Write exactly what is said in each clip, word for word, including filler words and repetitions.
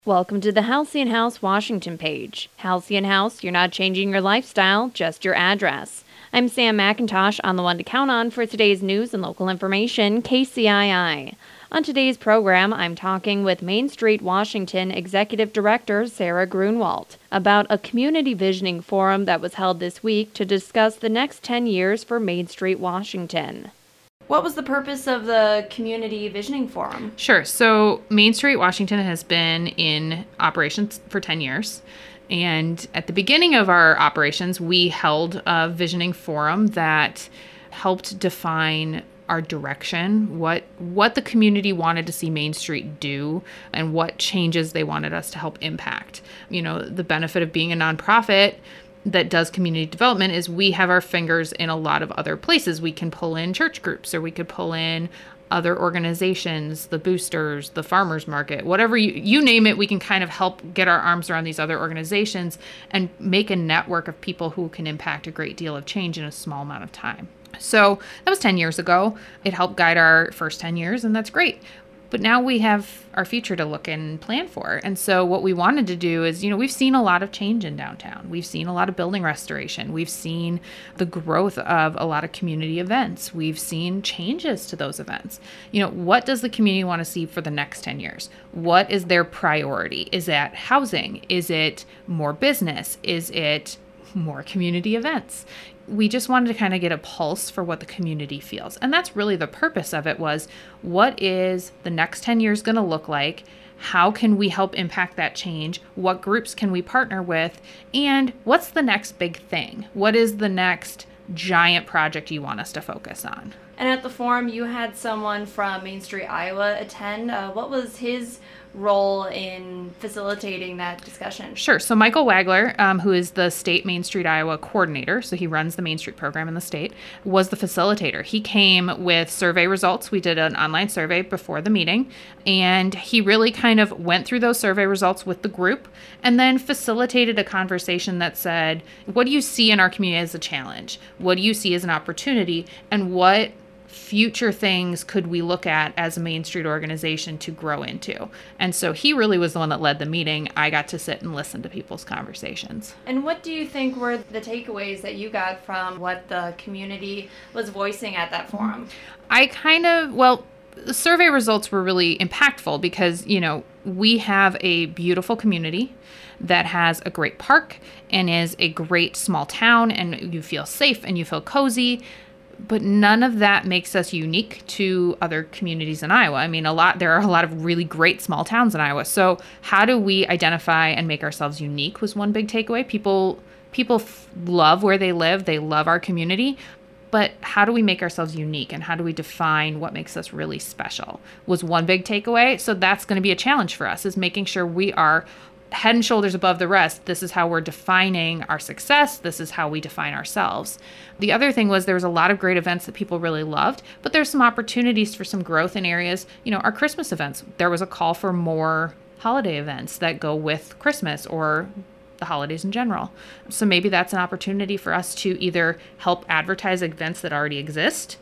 Welcome to the Halcyon House Washington page. Halcyon House, you're not changing your lifestyle, just your address. I'm Sam McIntosh, on the one to count on for today's news and local information, K C I I. On today's program, I'm talking with Main Street Washington Executive Director Sarah Grunwald about a community visioning forum that was held this week to discuss the next ten years for Main Street Washington. What was the purpose of the Community Visioning Forum? Sure. So Main Street Washington has been in operations for ten years. And at the beginning of our operations, we held a visioning forum that helped define our direction, what what the community wanted to see Main Street do, and what changes they wanted us to help impact. You know, the benefit of being a nonprofit that does community development is we have our fingers in a lot of other places. We can pull in church groups, or we could pull in other organizations, the boosters, the farmers market, whatever you, you name it, we can kind of help get our arms around these other organizations and make a network of people who can impact a great deal of change in a small amount of time. So that was ten years ago. It helped guide our first ten years, and that's great. But now we have our future to look and plan for. And so what we wanted to do is, you know, we've seen a lot of change in downtown. We've seen a lot of building restoration. We've seen the growth of a lot of community events. We've seen changes to those events. You know, what does the community want to see for the next ten years? What is their priority? Is that housing? Is it more business? Is it more community events? We just wanted to kind of get a pulse for what the community feels. And that's really the purpose of it, was what is the next ten years going to look like? How can we help impact that change? What groups can we partner with? And what's the next big thing? What is the next giant project you want us to focus on? And at the forum, you had someone from Main Street, Iowa attend. Uh, what was his role in facilitating that discussion? Sure. So Michael Wagler, um, who is the state Main Street Iowa coordinator, so he runs the Main Street program in the state, was the facilitator. He came with survey results. We did an online survey before the meeting, and he really kind of went through those survey results with the group and then facilitated a conversation that said, what do you see in our community as a challenge? What do you see as an opportunity? And what future things could we look at as a Main Street organization to grow into? And so he really was the one that led the meeting. I got to sit and listen to people's conversations. And what do you think were the takeaways that you got from what the community was voicing at that forum? I kind of, well, the survey results were really impactful because, you know, we have a beautiful community that has a great park and is a great small town, and you feel safe and you feel cozy. But none of that makes us unique to other communities in Iowa. I mean, a lot there are a lot of really great small towns in Iowa. So how do we identify and make ourselves unique was one big takeaway. People people f- love where they live. They love our community. But how do we make ourselves unique, and how do we define what makes us really special was one big takeaway. So that's going to be a challenge for us, is making sure we are head and shoulders above the rest. This is how we're defining our success. This is how we define ourselves. The other thing was there was a lot of great events that people really loved, but there's some opportunities for some growth in areas. You know, our Christmas events, there was a call for more holiday events that go with Christmas or the holidays in general. So maybe that's an opportunity for us to either help advertise events that already exist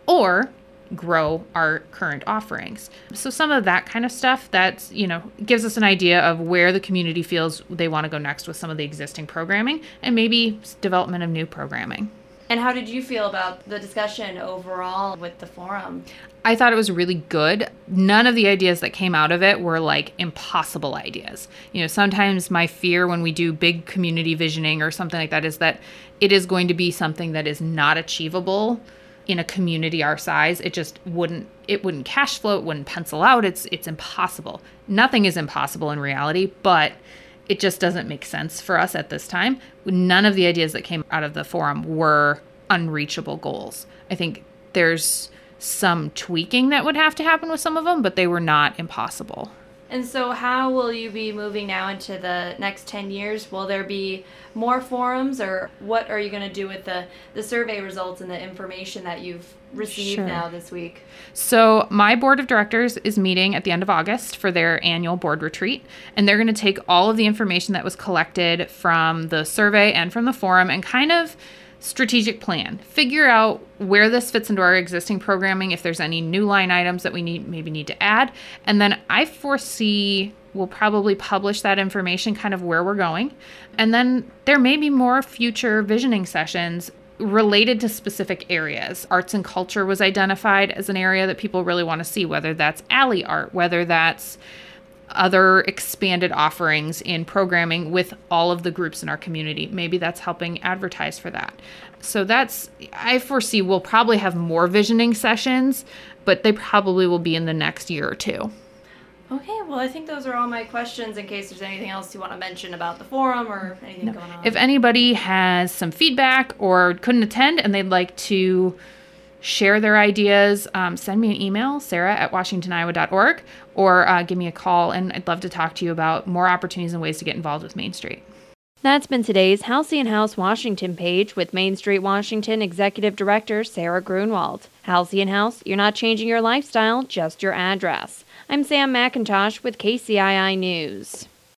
or grow our current offerings. So some of that kind of stuff that's, you know, gives us an idea of where the community feels they want to go next with some of the existing programming, and maybe development of new programming. And how did you feel about the discussion overall with the forum? I thought it was really good. None of the ideas that came out of it were like impossible ideas. You know, sometimes my fear when we do big community visioning or something like that is that it is going to be something that is not achievable in a community our size. It just wouldn't, it wouldn't cash flow, it wouldn't pencil out. It's, it's impossible. Nothing is impossible in reality, but it just doesn't make sense for us at this time. None of the ideas that came out of the forum were unreachable goals. I think there's some tweaking that would have to happen with some of them, but they were not impossible. And so how will you be moving now into the next ten years? Will there be more forums, or what are you going to do with the, the survey results and the information that you've received Sure. now this week? So my board of directors is meeting at the end of August for their annual board retreat, and they're going to take all of the information that was collected from the survey and from the forum and kind of strategic plan, figure out where this fits into our existing programming, if there's any new line items that we need maybe need to add. And then I foresee We'll probably publish that information, kind of where we're going. And then there may be more future visioning sessions related to specific areas. Arts and culture was identified as an area that people really want to see, whether that's alley art, whether that's other expanded offerings in programming with all of the groups in our community. Maybe that's helping advertise for that. So that's, I foresee we'll probably have more visioning sessions, but they probably will be in the next year or two. Okay, well, I think those are all my questions in case there's anything else you want to mention about the forum or anything no. going on. If anybody has some feedback or couldn't attend and they'd like to share their ideas, um, send me an email, Sarah at washington iowa dot org, or uh, give me a call, and I'd love to talk to you about more opportunities and ways to get involved with Main Street. That's been today's Halcyon House Washington page with Main Street Washington Executive Director Sarah Grunwald. Halcyon House, you're not changing your lifestyle, just your address. I'm Sam McIntosh with K C I I News.